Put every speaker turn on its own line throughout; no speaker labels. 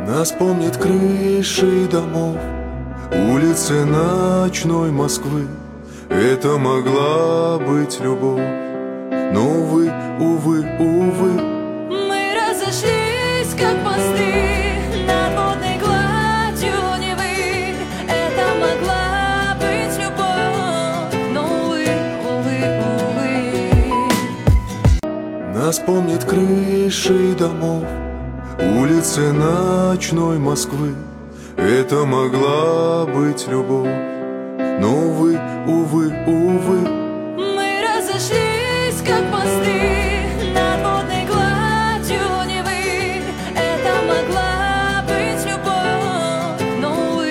Нас помнят крыши домов, улицы ночной Москвы. Это могла быть любовь, но, увы, увы, увы.
Мы разошлись, как мосты над водной гладью Невы. Это могла быть любовь, но, увы, увы, увы.
Нас помнят крыши домов, улицы ночной Москвы. Это могла быть любовь, но, увы, увы, увы.
Мы разошлись, как мосты над водной гладью Невы. Это могла быть любовь, но, увы,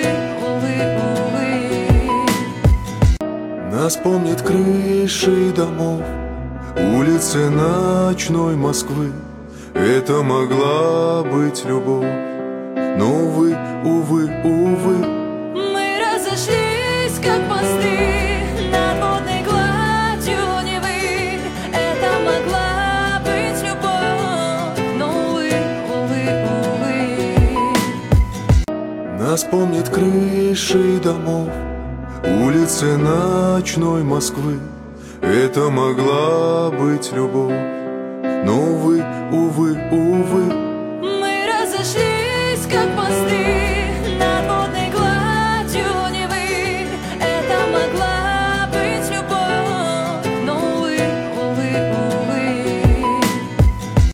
увы, увы.
Нас помнят крыши домов, улицы ночной Москвы. Это могла быть любовь, но, увы, увы, увы.
Мы разошлись, как мосты над водной гладью Невы. Это могла быть любовь, но, увы, увы, увы.
Нас помнят крыши домов, улицы ночной Москвы. Это могла быть любовь, но, увы, увы, увы.
Мы разошлись, как мосты